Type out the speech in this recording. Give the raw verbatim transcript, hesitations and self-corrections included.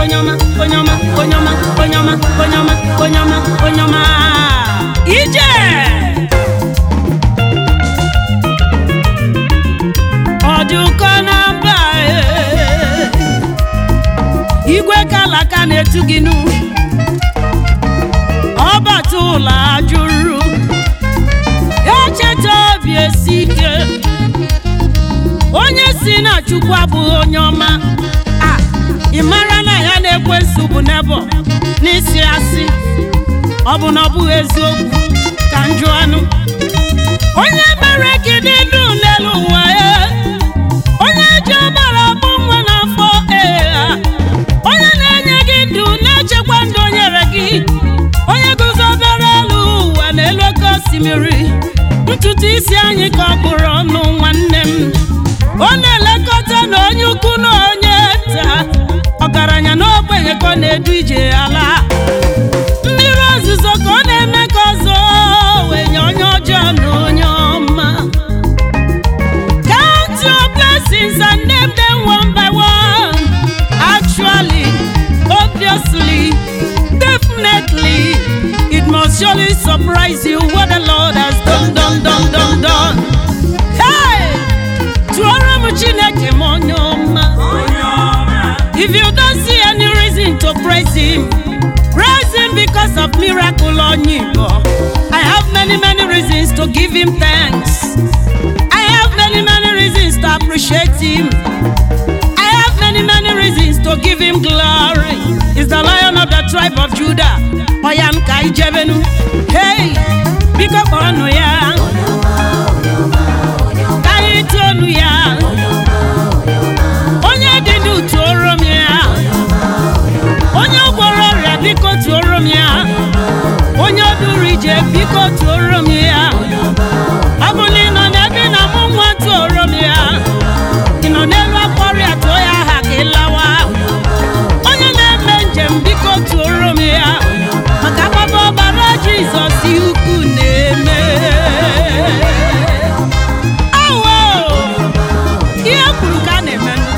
onyoma, onyoma, onyoma, onyoma, onyoma, onyoma, onyoma. Ije! Oduko na mbae, igwe kalaka na-etu gị nu, ọbata ụlọ ajụrụ, echeta obi esi ike, onye si na Chukwu abụghị onye ọma. Ah, ị mara na ya na-ekwensu bụ nebo n'isi asị, ọ bụ na ọ bụghị eziokwu ka njụ anụ. Onye mere gị dị ndụ n'elu ụwa ya, onye ji ọbara bụ nwa n'afọ ya, onye na-enye gị ndụ na-echekwa ndụ o nyere gị, onye guzobere elu ụwa n'elu oke osimiri, ntutu isi anyị ka ọ bụrụ ọnụ nwanne m. Ọ na-elekọta na onye ukwu na onye nta, ọgaranya na ogbenye ka ọ na-edu ije ala. Mmiri ozuzo ka ọ na-eme ka ọzọ wee nye onye ọjọọ na onye ọma. Count your blessings and name them one by one. Actually, obviously, definitely, it must surely surprise you what the Lord has done, done, done, done, done. Hey! If you don't see any reason to praise him, praise him because of miracle on you. I have many, many reasons to give him thanks. I have many, many reasons to appreciate him. I have many, many reasons to give him glory. He's the Lion of the tribe of Judah. Oyan kai jevenu. Hey, because onu ya. Kai tonu ya. Onye dinu toro mi ya. Onye gworo re biko toro mi ya. Onye durije biko toro mi ya. Abuli no nebi na munwa toro mi ya. Ino nelu akwari ato ya hakilawa. Onye na-eme njem biko toro mi ya. Maka baba bara Jesus yuku na-eme. Awo! Ihe kwuru ka na-eme.